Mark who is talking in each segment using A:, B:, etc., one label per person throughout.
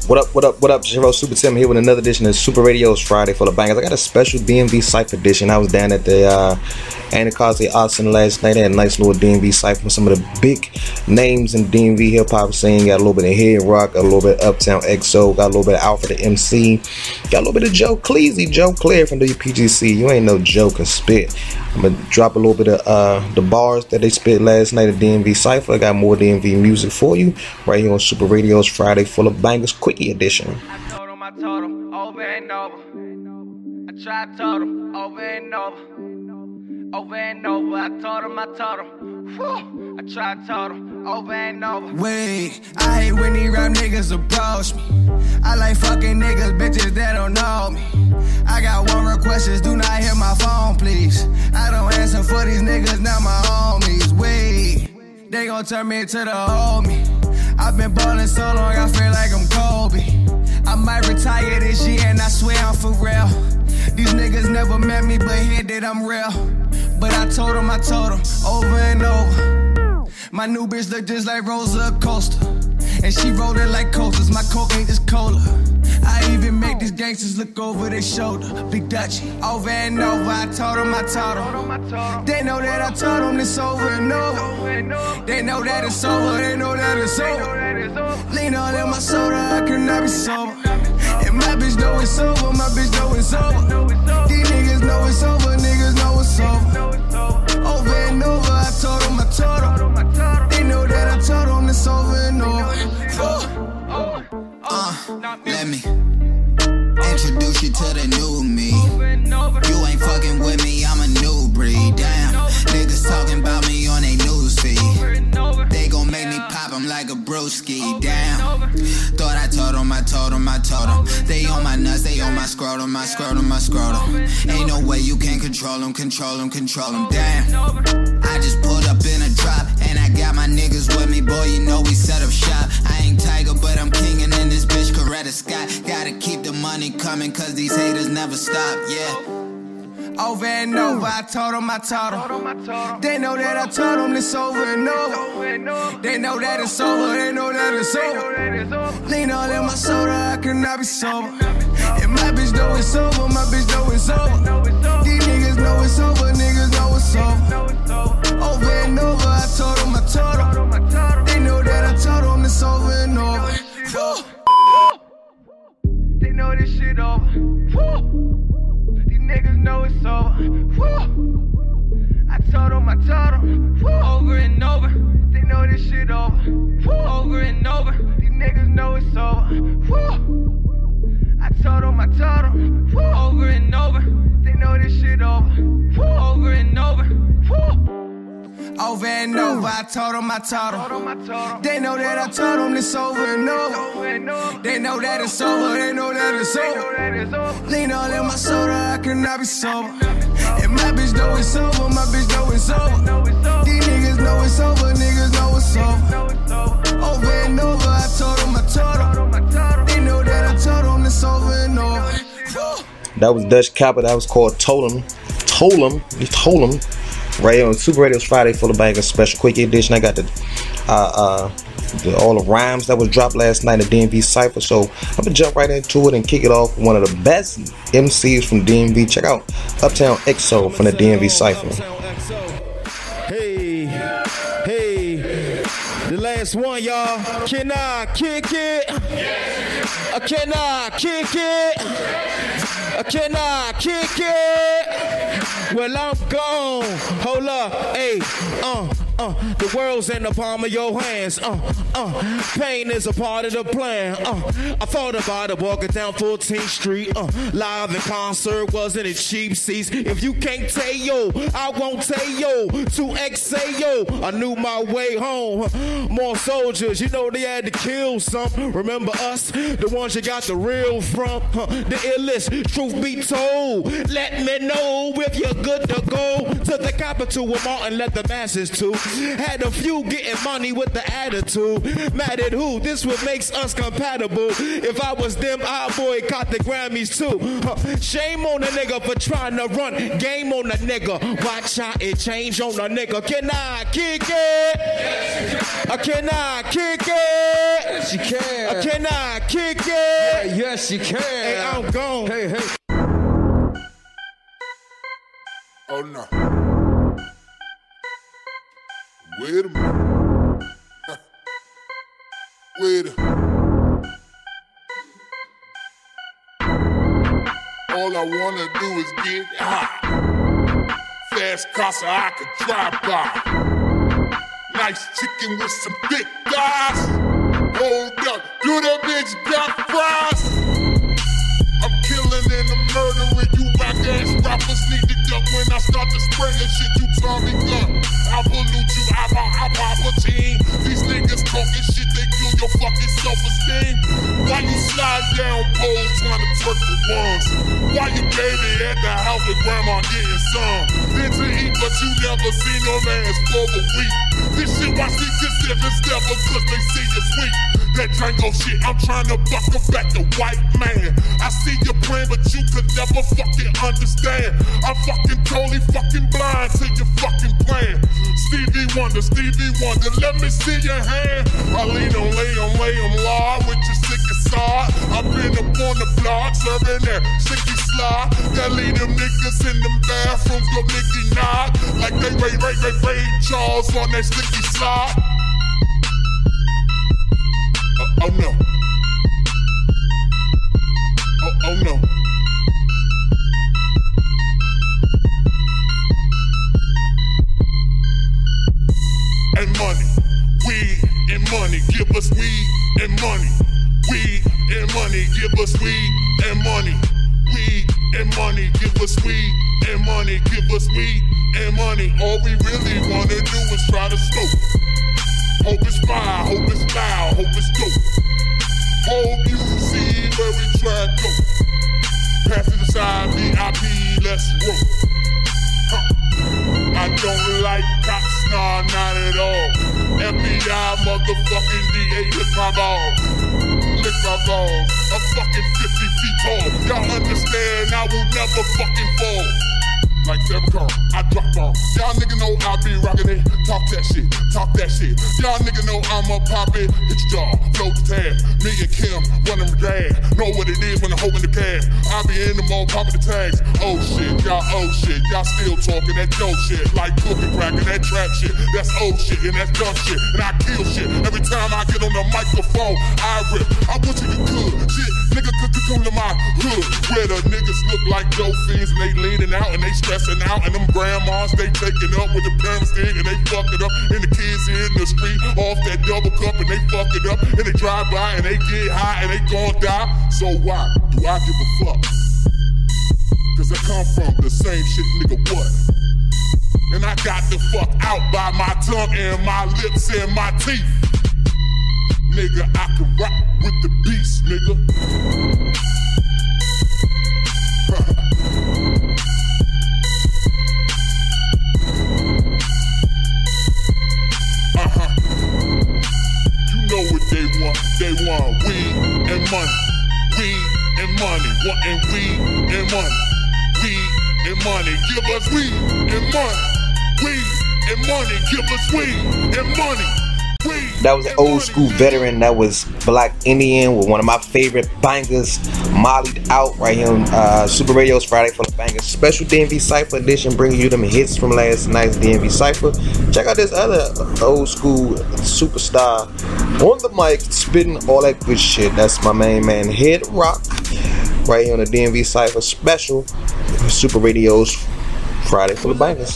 A: What up? Zero Super Tim here with another edition of Super Radio's Friday full of bangers. I got a special DMV Cypher edition. I was down at the Anacostia Austin last night. I had a nice little DMV Cypher with some of the big names in DMV hip hop scene. Got a little bit of Head Rock, got a little bit of Uptown XO, got a little bit of Alfred the MC, got a little bit of Joe Cleasy, Joe Clear from WPGC. You ain't no joke or spit. I'm gonna drop a little bit of the bars that they spit last night at DMV Cypher. I got more DMV music for you right here on Super Radio's Friday full of bangers quickie edition.
B: I told him over and over. I tried told him over and over. Over and over. I told him. Whew. I tried told him over and over.
C: Wait, I hate when these rap niggas approach me. I like fucking niggas, bitches that don't know me. I got one request, just do not hit my phone, please. I don't answer for these niggas, not my homies. Wait, they gon' turn me into the homie. I've been ballin' so long, I feel like I'm Kobe. I might retire this year and I swear I'm for real. These niggas never met me, but here that I'm real. But I told them, over and over. My new bitch look just like Rosa Acosta. And she rolled it like coasters, my coke ain't just cola. I even make these gangsters look over their shoulder. Big Dutchie, over and over. I told them. They know that I told them this over and over. They know that it's over, they know that it's over. Lean on in my soda, I cannot be sober. And my bitch know it's over, my bitch know it's over. These niggas know it's over, niggas know it's over. Over and over, I told them. They know that I told them this over and over.
D: Let me introduce you to the new me. You ain't fucking with me, I'm a new breed. Damn, niggas talking about me on they newsfeed. They gon' make me pop 'em like a broski. Damn, thought I told 'em. They on my nuts, they on my scrotum. Ain't no way you can control 'em. Damn, I just pulled up in a drop and I got my niggas with me. Boy, you know we set up shop. I ain't Tiger, but I'm kingin' in this bitch, Coretta Scott. Gotta keep the money coming, cause these haters never stop, yeah.
C: Over and over, I told them. They know that I told them this over and over. They know that it's over, they know that it's over. Lean on in my soda, I cannot be sober. And my bitch know it's over, my bitch know it's over. These niggas know it's over, niggas know it's over. Over and over, I told them. They know that I told them this over and over.
B: They know this shit over. These niggas know it's over. I told them. Over and over. They know this shit over. Over and over. These niggas know it's over. I told them. Over and over. They know this shit over. Over and over.
C: Over and over, I told them. They know that I told them this over and over. They know that it's over, they know that it's over. Lean on in my soda, I cannot be sober. And my bitch know it's over, my bitch know it's over. These niggas know it's over, niggas know it's over. Over and over, I told them. They know that I told them this over and over.
A: That was Dutch Copper. That was called Told 'em. Right on Super Radio's Friday full of bangers special quickie edition. I got all the rhymes that was dropped last night at DMV Cypher. So I'm gonna jump right into it and kick it off with one of the best MCs from DMV. Check out Uptown XO from the DMV Cypher.
E: Hey, the last one, y'all. Can I kick it? Can I kick it? Can I kick it? Well, I'm gone. Hold up, hey, the world's in the palm of your hands. Pain is a part of the plan. I thought about it walking down 14th Street. Live in concert, wasn't it cheap seats? If you can't tell yo, I won't tell yo. 2XA yo, I knew my way home. More soldiers, you know they had to kill some. Remember us, the ones you got the real from. The illest, truth be told. Let me know if you're good to go to the capital with Martin, let the masses too. Had a few getting money with the attitude. Mad at who? This what makes us compatible. If I was them, I'd boycott the Grammys too. Shame on a nigga for trying to run game on a nigga. Watch how it change on a nigga. Can I kick it? Can I kick it?
F: Yes, you can.
E: Can I kick it?
F: Yes, you can.
E: Hey, I'm gone.
F: Hey.
G: Oh no. Wait a minute. Wait a minute. All I wanna do is get high. Fast car so I can drive by. Nice chicken with some thick thighs. Hold up, do that bitch got fries? I'm killing and I'm murdering you whack-ass rappers need to duck when I start to spray the shit you tell me gun. I pollute you, I pop a team. These niggas talking shit, they kill your fucking self-esteem. Why you slide down poles trying to twerk the ones? Why you baby at the house with grandma getting some? Then to eat, but you never seen no man's for a week. This shit why see this seven stepper cause they see you sweet. That Django shit, I'm trying to buck up at the white man. I see your plan, but you could never fucking understand. I'm fucking totally fucking blind to your fucking plan. Stevie Wonder, let me see your hand. I lay on law with your sicky side. I've been up on the block serving that sicky slide. That lead them niggas in them bathrooms go Nicky Nod. Like they Ray Charles on that sticky slide. Oh no. Oh no. And money, weed and money, give us weed and money. Weed and money, give us weed and money. Weed and money, give us weed and money, give us weed and money. All we really wanna do is try to smoke. Hope it's fire, hope it's loud, hope it's dope. Hope you see where we try to go. Pass it aside, VIP, let's roll. I don't like cops, nah, not at all. FBI, motherfucking DA, lick my balls. Lick my balls. I'm fucking 50 feet tall. Y'all understand I will never fucking fall. Like Sarah Carl, I drop bombs. Y'all nigga know I be rockin' it. Talk that shit. Y'all nigga know I'ma pop it. Hit your jaw, float the tab. Me and Kim, run them drag. Know what it is when I'm holding the cab. I be in the mall popping the tags. Oh shit, y'all still talking that dope shit. Like cookie crackin', that trap shit. That's old shit and that's dumb shit. And I kill shit. Every time I get on the microphone, I rip. I wish you could. Shit, nigga could come to my hood. Where the niggas look like dope fiends and they leaning out and they stressing out, and them grandmas, they taking up with the parents thing, and they fuck it up, and the kids in the street off that double cup, and they fuck it up, and they drive by, and they get high, and they gon' die. So why do I give a fuck? Cause I come from the same shit, nigga, what? And I got the fuck out by my tongue and my lips and my teeth. Nigga, I can rock with the beast, nigga. Know what they want weed and money, weed and money, wanting weed and money, weed and money, give us weed and money, weed and money, give us weed and money.
A: That was an old school veteran. That was Black Indian with one of my favorite bangers, Mollied Out, right here on Super Radio's Friday Full of Bangers. Special DMV Cypher edition, bringing you them hits from last night's DMV Cypher. Check out this other old school superstar on the mic, spitting all that good shit. That's my main man, Head Rock, right here on the DMV Cypher special Super Radio's Friday Full of Bangers.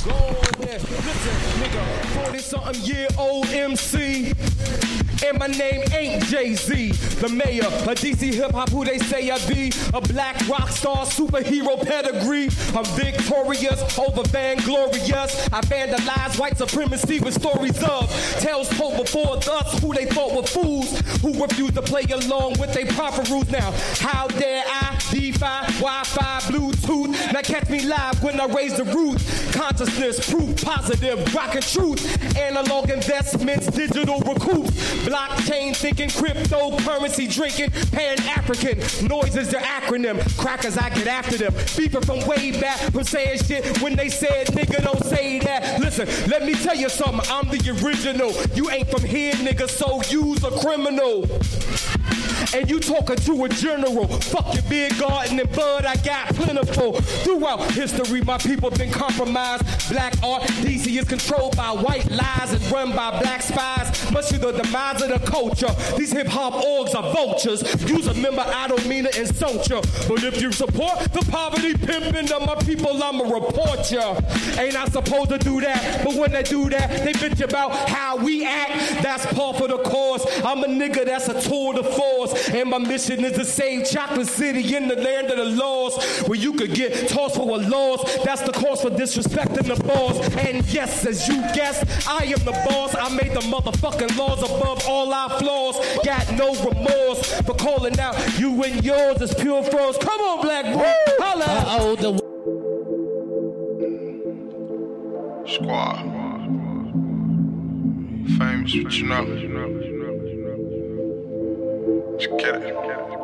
E: 40-something-year-old MC, and my name ain't Jay-Z, the mayor of DC hip-hop, who they say I be, a black rock star, superhero pedigree. I'm victorious over vainglorious. I vandalize white supremacy with stories of tales told before us who they thought were fools, who refuse to play along with their proper rules. Now, how dare I be Wi-Fi, Bluetooth. Now catch me live when I raise the roof. Consciousness, proof, positive, rockin' truth. Analog investments, digital recoups. Blockchain thinking, cryptocurrency drinking. Pan-African, noise is their acronym. Crackers, I get after them. Beeping from way back from saying shit when they said, nigga, don't say that. Listen, let me tell you something. I'm the original. You ain't from here, nigga, so you's a criminal. And you talking to a general. Fuck your beer garden and bud, I got plentiful. Throughout history, my people been compromised. Black art, DC is controlled by white lies and run by black spies. Much to the demise of the culture. These hip-hop orgs are vultures. Use a member, I don't mean to insult ya. But if you support the poverty pimping of my people, I'ma report ya. Ain't I supposed to do that? But when they do that, they bitch about how we act. That's par for the course. I'm a nigga that's a tour de force. And my mission is to save Chocolate City in the land of the laws, where you could get tossed for a loss. That's the cause for disrespecting the boss. And yes, as you guessed, I am the boss. I made the motherfucking laws above all our flaws. Got no remorse for calling out you and yours as pure frauds. Come on, black boy, holla.
G: Squad. Famous, what you know? Just get it.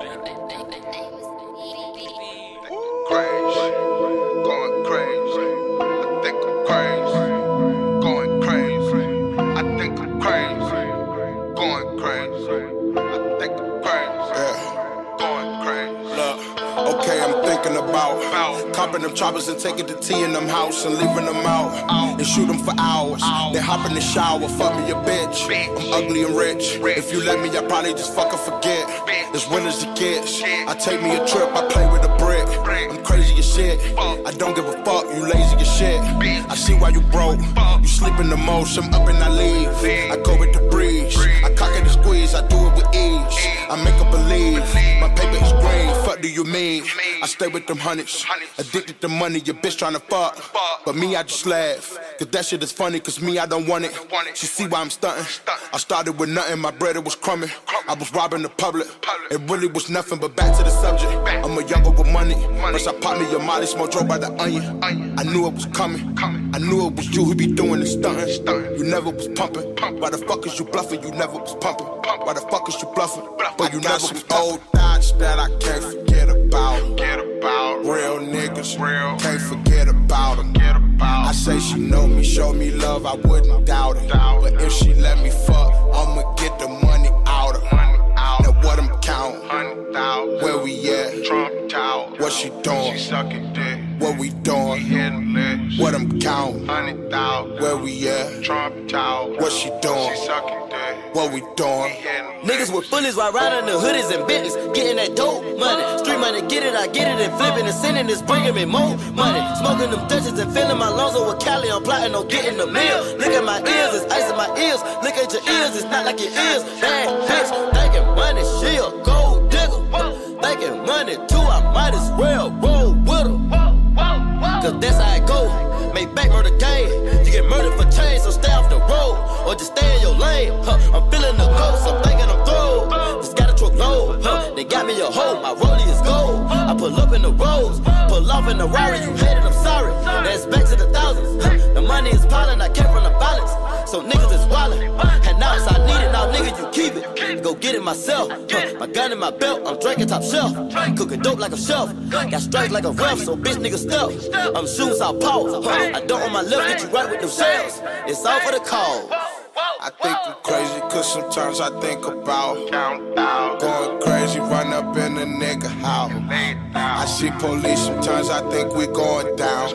G: Crazy, going crazy. I think I'm crazy, going crazy. I think I'm crazy, going crazy. I think I'm crazy, yeah, going crazy.
F: Look, okay, I'm thinking about copping them choppers and taking the tea in them house and leaving them out and shoot them for hours. Then hop in the shower, fuck me a bitch. I'm ugly and rich. If you let me, I probably just fucking forget. As real as it gets. I take me a trip, I play with a brick. I'm crazy as shit. I don't give a fuck, you lazy as shit. I see why you broke. You sleep in the most, I'm up and I leave. I go with the breeze. I cock it and squeeze, I do it with ease. I make her believe my paper is green. Fuck do you mean? I stay with them hundreds. Addicted to money, your bitch tryna fuck. But me, I just laugh. Cause that shit is funny, cause me, I don't want it. She see why I'm stunting. I started with nothing, my bread it was crumbing. I was robbing the public. It really was nothing, but back to the subject. I'm a younger with money. Once I pop me a molly, smoke Joe by the onion. I knew it was coming. I knew it was you who be doing the stunting. You never was pumping. Why the fuck is you bluffing? You never was pumping. Why the fuck is you bluffing? But you never was old thoughts that I can't forget about. Real niggas, can't forget about them. I say she know me, show me love, I wouldn't doubt it. But if she let me fuck, I'ma get the money out of her. Now what I'm counting? Where we at? Trump Tower. What she doing? She sucking dick. What we doing? What I'm counting? Where we at? Trump Tower. What she doing? She sucking dick. What we doing?
H: Niggas with bullies while riding the hoodies and Bentleys, getting that dope money. Street money, get it, I get it, and flipping and sending this, bringing me more money. Smoking them Dutches and filling my lungs with Cali. I'm plotting on getting the meal. Look at my ears, it's ice in my ears. Look at your ears, it's not like your ears. Bad bitch, thinking money, she a gold digger. Thinking money too, I might as well roll with her. Cause that's how it go. Make back murder game. You get murdered for change, so stay off the road. Or just stay in your lane. I'm feeling the ghost, I'm thinking I'm through. Just got a truck load. They got me a hoe, my rollie is gold. I pull up in the roads, pull off in the Rari. You hated, I'm sorry. That's back to the thousands. The money is piling, I came from the violence. So niggas is wildin'. And now it's I need it, now nigga you keep it. Go get it myself. My gun in my belt, I'm drinking top shelf. Cooking dope like a chef. Got stripes like a ref, so bitch nigga stealth. I'm shooting south pole. I don't on my left, get you right with them shells. It's all for the call.
F: I think I'm crazy, cause sometimes I think about going crazy, run up in a nigga house. I see police, sometimes I think we going down.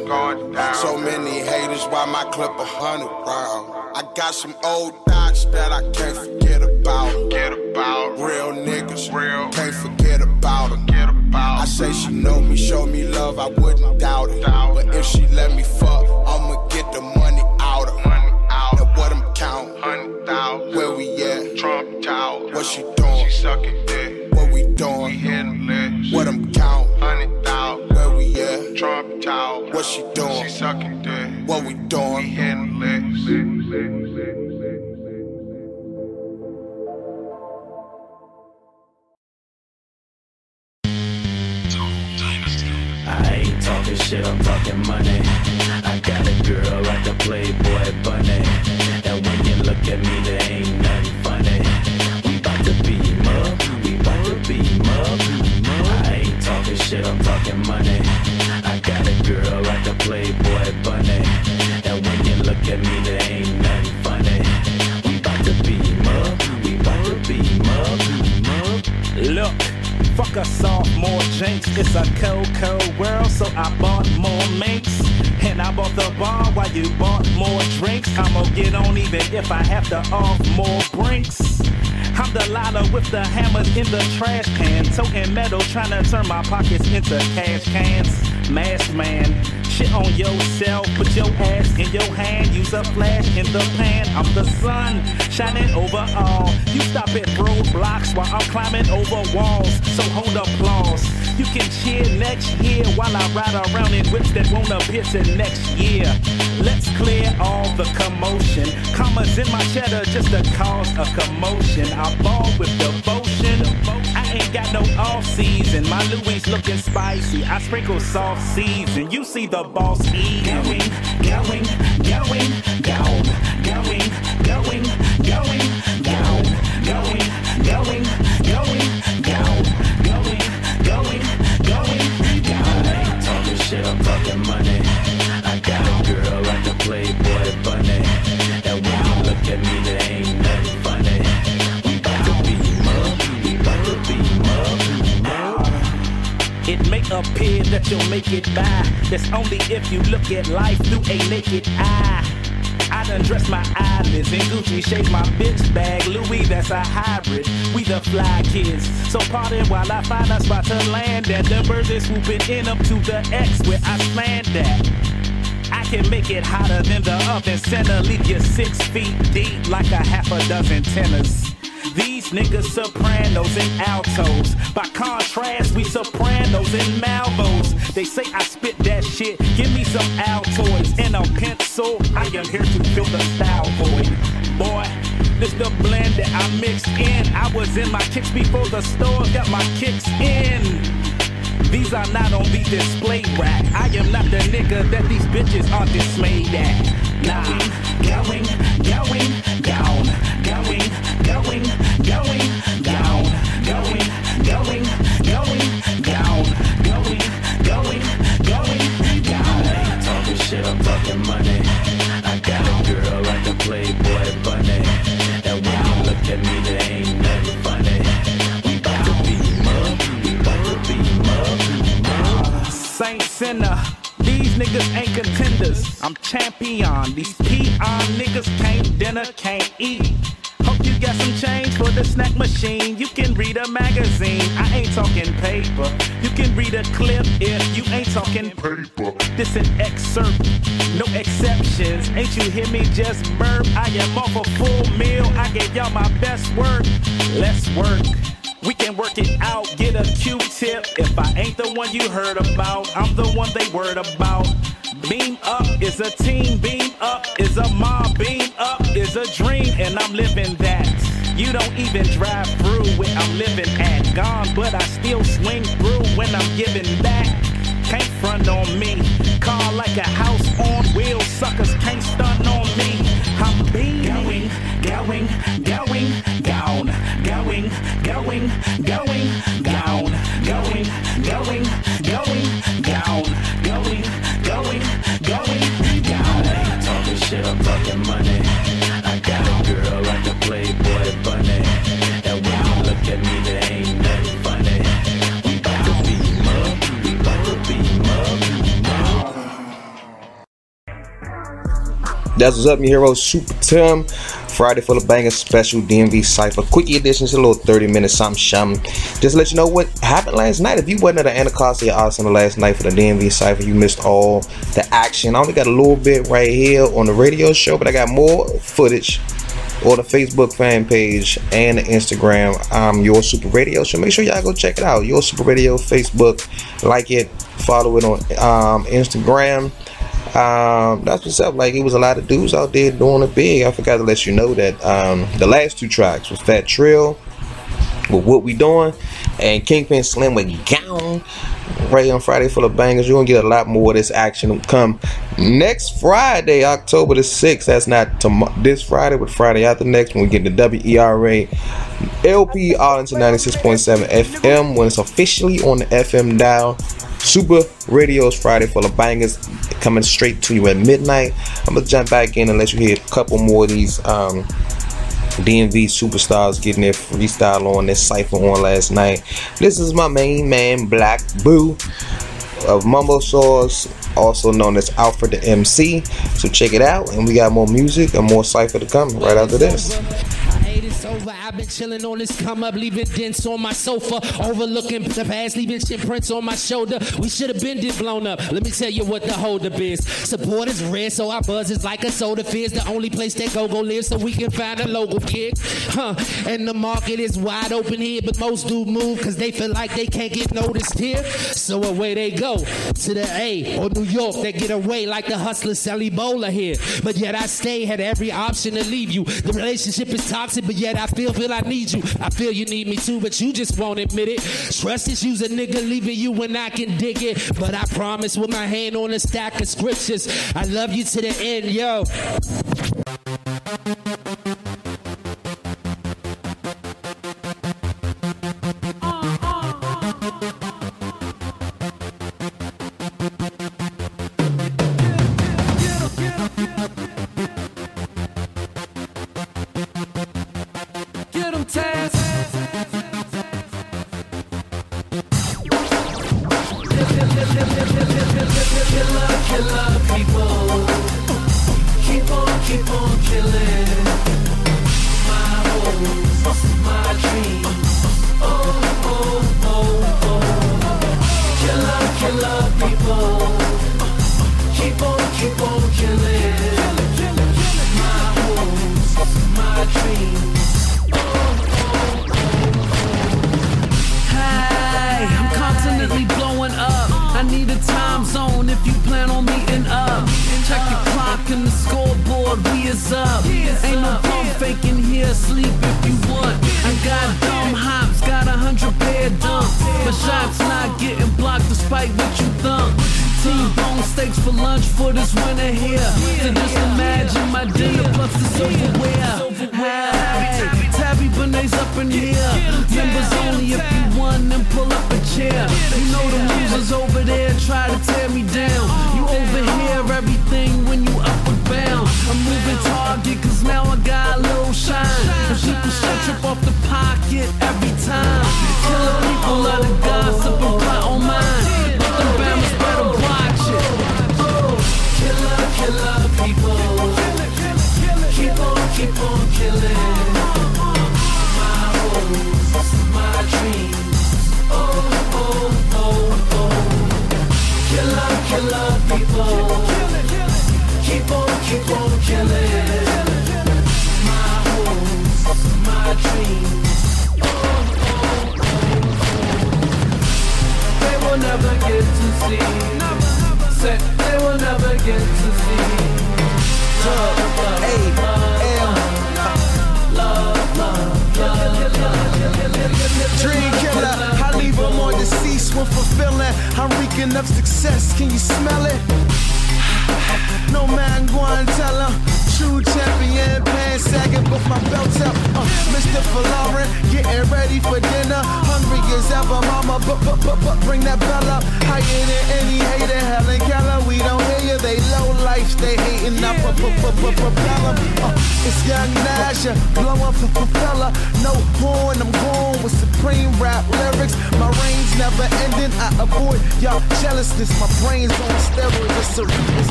F: So many haters, why my clip 100 rounds? I got some old thoughts that I can't forget about. Real niggas, can't forget about them. I say she know me, show me love, I wouldn't doubt it. But if she let me fuck, I'ma get the money out of her. Now what I'm counting? Where we at? Trump Tower. What she doing? She sucking dick. What we doing? We hitting licks. What I'm counting? 100,000. Where we at? Trump Tower. What she doing? She sucking dick. What we doing? We hitting licks.
I: talking shit, I'm talking money. I got a girl like the Playboy bunny, and when you look at me, there ain't nothing funny. We bout to beam up, we bout to beam up. I ain't talking shit, I'm talking money. I got a girl like the Playboy bunny, and when you look at me, there ain't nothing funny. We bout to beam up, we bout to beam up.
J: Look, fuck a sophomore jinx. It's a cold, cold world, so I bought more minks. And I bought the bar while you bought more drinks. I'ma get on even if I have to off more brinks. I'm the Lala with the hammers in the trash can, toting metal, trying to turn my pockets into cash cans. Masked man, shit on yourself, put your ass in your hand, use a flash in the pan. I'm the sun, shining over all. You stop at roadblocks while I'm climbing over walls, so hold applause. You can cheer next year while I ride around in whips that won't appear till next year. Let's clear all the commotion. Commas in my cheddar just to cause a commotion. I ball with devotion. I ain't got no off season. My Louis looking spicy. I sprinkle soft seeds and you see the boss eating. Going, going, going, down. Going, going, going, down. Going, going, going, down. Going, going, going, down. I ain't talking shit, I'm talking money. I got a girl like the Playboy bunny, and when you look at me, there ain't nothing funny. We bout to beam up, we bout to beam up. It may appear that you'll make it by. That's only if you look at life through a naked eye. I done dressed my eyelids in Gucci, shake my bitch bag, Louis, that's a hybrid. We the fly kids, so pardon while I find a spot to land at. The birds is swooping in up to the X where I stand at. I can make it hotter than the oven center, leave you 6 feet deep like a half a dozen tenors. These niggas sopranos and altos. By contrast, we sopranos and Malvos. They say I spit that shit, give me some Altoids and a pencil. I am here to fill the style void. Boy, this the blend that I mixed in. I was in my kicks before the store got my kicks in. These are not on the display rack. I am not the nigga that these bitches are dismayed at. Nah, going, going, down. Going, going, going, down. Going, going, going, down. Going, going, going, down. I ain't talking shit, I'm talking money. I got a girl like the Playboy bunny, and when you look at me, there ain't nothing funny. We bout to beam up, we bout to beam up. Saint Sinner, these niggas ain't contenders. I'm champion. These peon niggas can't dinner, can't eat. Hope you got some change for the snack machine. You can read a magazine. I ain't talking paper. You can read a clip if you ain't talking paper. This an excerpt, no exceptions. Ain't you hear me just burp? I am off a full meal. I gave y'all my best work. Let's work. We can work it out, get a Q-tip. If I ain't the one you heard about, I'm the one they worried about. Beam up is a team, beam up is a mob, beam up is a dream, and I'm living that. You don't even drive through where I'm living at. Gone, but I still swing through when I'm giving back. Can't front on me. Car like a house on wheels. Suckers can't stun on me. I'm beaming, going, going, down. Going, going, going, down. Going, going, going, down. Going, going, going, down. I ain't talking shit, I'm talking money. I got a girl like the Playboy bunny, and when you look at me, there ain't nothing funny. We bout to beam up, we bout to beam up.
A: That's what's up, your hero Super Tim. Friday full of bangers, special DMV Cypher. Quickie edition, it's a little 30-minute something. Just to let you know what happened last night. If you wasn't at the Anacostia Arsenal last night for the DMV Cypher, you missed all the action. I only got a little bit right here on the radio show, but I got more footage on the Facebook fan page and the Instagram, Your Super Radio. So make sure y'all go check it out. Your Super Radio, Facebook, like it, follow it on Instagram. That's what's up. Like, it was a lot of dudes out there doing it big. I forgot to let you know that the last 2 tracks was Fat Trill with what we doing. And Kingpin Slim with Gown right on Friday full of bangers. You're gonna get a lot more of this action come next Friday, October the 6th. That's not this Friday, but Friday after next when we get the WERA LP all into 96.7 FM when it's officially on the FM dial. Super Radio's Friday full of bangers coming straight to you at midnight. I'm gonna jump back in and let you hear a couple more of these DMV superstars getting their freestyle on, their cypher on last night. This is my main man, Black Boo of Mumbo Sauce, also known as Alfred the MC. So check it out, and we got more music and more cypher to come right after this.
K: Over. I've been chilling on this come up, leaving dents on my sofa, overlooking the past, leaving shit prints on my shoulder. We should have been blown up. Let me tell you what the hold up is. Support is red, so our buzz is like a soda fizz. The only place that go live, so we can find a local kick. And the market is wide open here, but most do move because they feel like they can't get noticed here. So away they go to the A or New York. They get away like the hustlers sell Ebola here. But yet I stay, had every option to leave you. The relationship is toxic, but yet I feel I need you. I feel you need me too, but you just won't admit it. Trust issues, a nigga leaving you when I can dig it. But I promise with my hand on a stack of scriptures, I love you to the end, yo.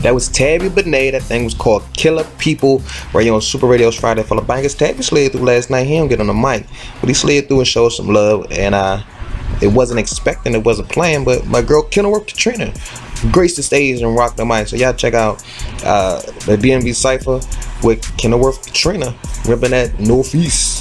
A: That was Tabby Benet. That thing was called Killer People, right here on Super Radio's Friday Full of Bangers. Tabby slid through last night. He didn't get on the mic, but he slid through and showed some love. And it wasn't expecting, it wasn't playing, but my girl Kenilworth Katrina graced the stage and rocked the mic. So y'all check out the DMV Cypher with Kenilworth Katrina ripping that Northeast.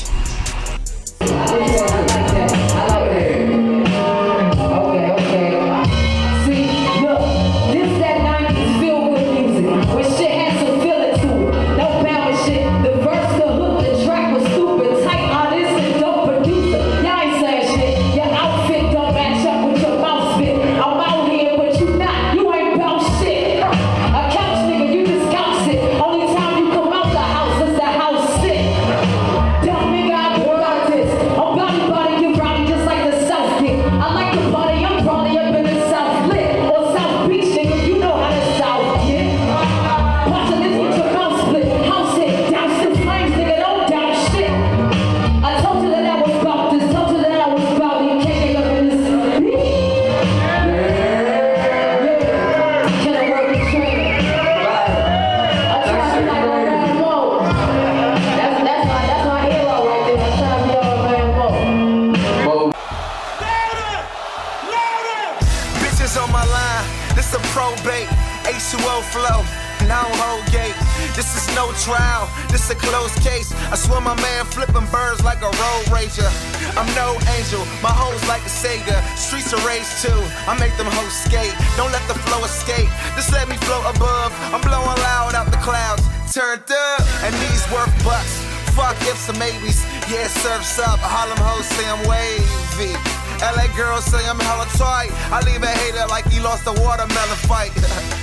L: Trial, this a closed case. I swear my man flipping birds like a road rager. I'm no angel, my hoes like a Sega. Streets are raised too, I make them hoes skate. Don't let the flow escape, just let me float above. I'm blowing loud out the clouds, turned up, and these worth bucks. Fuck ifs and maybes, yeah, surf's up. Harlem hoes say I'm wavy. LA girls say I'm hella tight. I leave a hater like he lost a watermelon fight.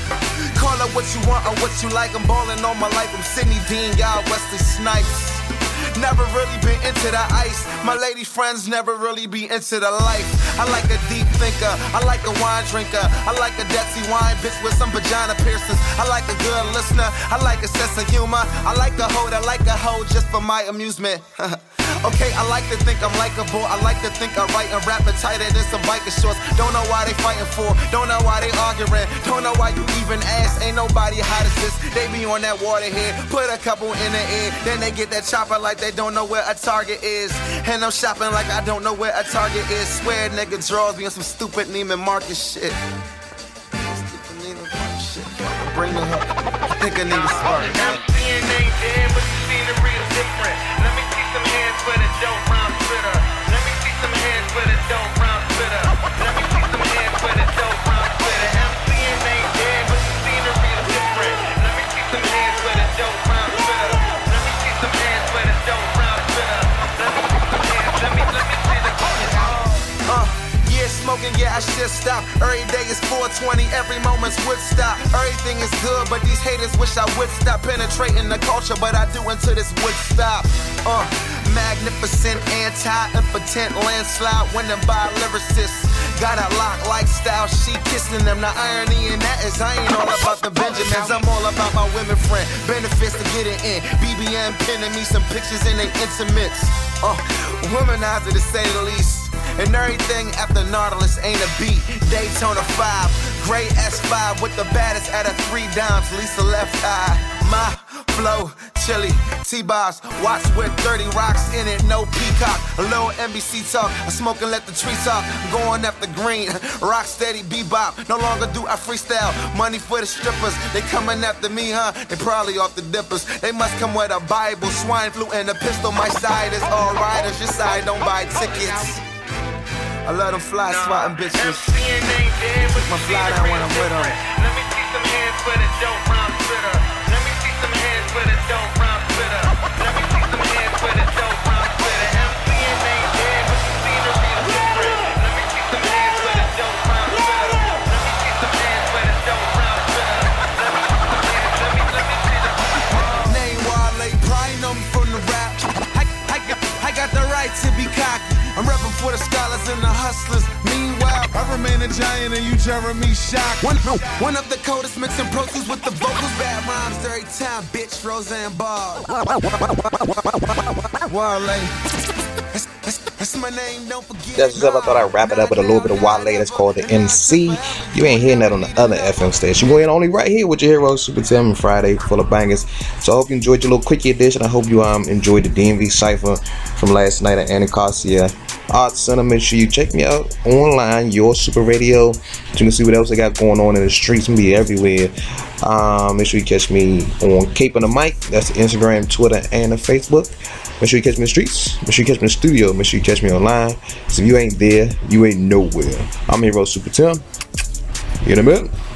L: Call it what you want or what you like. I'm ballin' all my life. I'm Sidney Dean, God, Wesley Snipes. Never really been into the ice. My lady friends never really be into the life. I like a deep thinker. I like a wine drinker. I like a Detsy wine bitch with some vagina piercings. I like a good listener. I like a sense of humor. I like a hoe that like a hoe just for my amusement. Okay, I like to think I'm likable. I like to think I write and rap it tighter than some biker shorts. Don't know why they fighting for. Don't know why they arguing. Don't know why you even ask. Ain't nobody hot as this. They be on that waterhead. Put a couple in the air. Then they get that chopper like they don't know where a target is. And I'm shopping like I don't know where a target is. Swear nigga draws me on some stupid Neiman Marcus shit. Stupid Neiman Marcus shit. Bring me up. Think a nigga smart.
B: MCN ain't dead, but the scenery is different. Let me see some hands for the dope round spitter. Let me see some hands for the dope round spitter. Let me see some hands for the dope round spitter. MCN ain't dead, but the scenery is different. Let me see some hands for the dope round spitter. Let me see some hands for the dope round spitter. Let me see some hands. Let me see the
L: Yeah, smoking, yeah, I should stop. Every day is 420, every moment's Woodstock. Everything is good, but these haters wish I would stop penetrating the culture, but I do until this would stop. Magnificent, anti-impotent landslide, winning by lyricists. Got a lock lifestyle, she kissing them. The irony in that is I ain't all about the Benjamins. I'm all about my women friend, benefits to get it in. BBM pinning me some pictures in they intimates. Womanizer to say the least. And everything after Nautilus ain't a beat. Daytona 5, gray S5 with the baddest at a 3 dimes. Lisa left eye. My flow, chili, T-Boss. Watch with 30 rocks in it, no peacock. A little NBC talk, I smoke and let the trees talk. I'm going after green, rock steady, bebop. No longer do I freestyle, money for the strippers. They coming after me, huh? They probably off the dippers. They must come with a Bible, swine flu, and a pistol. My side is all riders, your side don't buy tickets. I let them fly, swatting bitches. Took my fly down when I'm with them.
B: Let me see some hands for the dope round spitter. Let me see some hands for the dope round spitter. Let me see some hands for the dope round spitter. MCN ain't dead, but the scenery is different. Let me see some hands for the dope round spitter. Let me see some hands for the dope round spitter. Let me see some hands. Let me see the
L: name Wale, probably know me from the rap. I got the right to be cocky. I'm repping for the scholars and the hustlers. Meanwhile, I remain a giant and you Jeremy Shock. One of the coldest mixing Pro Tools with the vocals. Bad rhymes every time, bitch, Roseanne Barr. Wale. That's my name, don't forget.
A: That's what's up. I thought I'd wrap it up with a little bit of Wale. That's called the MC. You ain't hearing that on the other FM station. You're going only right here with your hero, Super Tim, Friday, full of bangers. So I hope you enjoyed your little quickie edition. I hope you enjoyed the DMV Cypher from last night at Anacostia Arts Center. Make sure you check me out online, Your Super Radio. So you can see what else I got going on in the streets and be everywhere. Make sure you catch me on Cape on the Mic. That's the Instagram, Twitter, and the Facebook. Make sure you catch me in the streets. Make sure you catch me in the studio. Make sure you catch me online. So if you ain't there, you ain't nowhere. I'm your hero, Super Tim. You in a minute.